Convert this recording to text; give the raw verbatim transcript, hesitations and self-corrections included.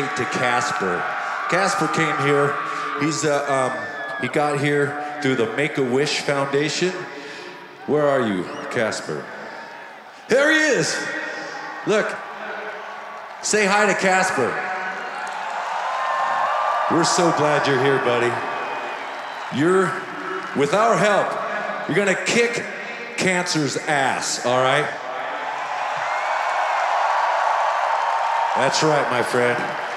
dedicate to Casper. Casper came here. He's uh, um, he got here through the Make-A-Wish Foundation. Where are you, Casper? There he is. Look. Say hi to Casper. We're so glad you're here, buddy. You're, with our help, you're gonna kick cancer's ass, all right? That's right, my friend.